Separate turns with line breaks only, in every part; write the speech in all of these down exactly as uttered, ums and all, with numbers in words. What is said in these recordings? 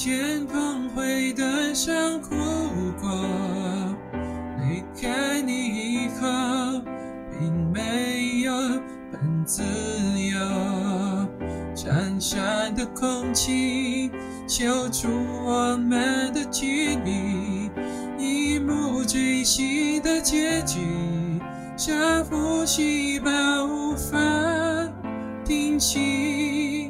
前碰灰的伤哭过，离开你以后并没有很自由，闪闪的空气揪出我们的距离，一幕追戏的结局，像呼吸般无法停息。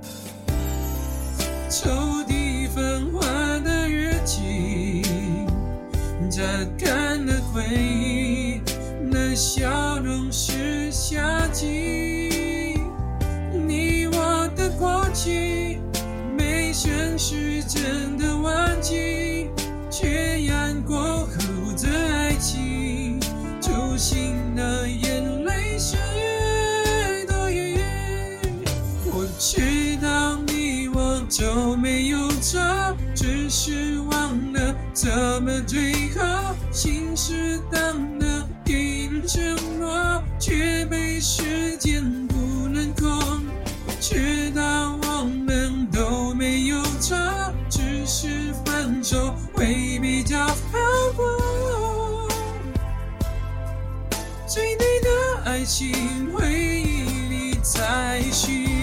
抽屉泛黄的日记，榨干了回忆，那笑容是夏季。你我的过去，没想是真的忘记，却让过后的爱情揪心的眼泪是多余。我知道你我都没有错，只是忘了怎么最后信誓旦旦给人承诺，却被时间不能控。我知道我们都没有错，只是分手会比较好过。最对的爱情回忆里才许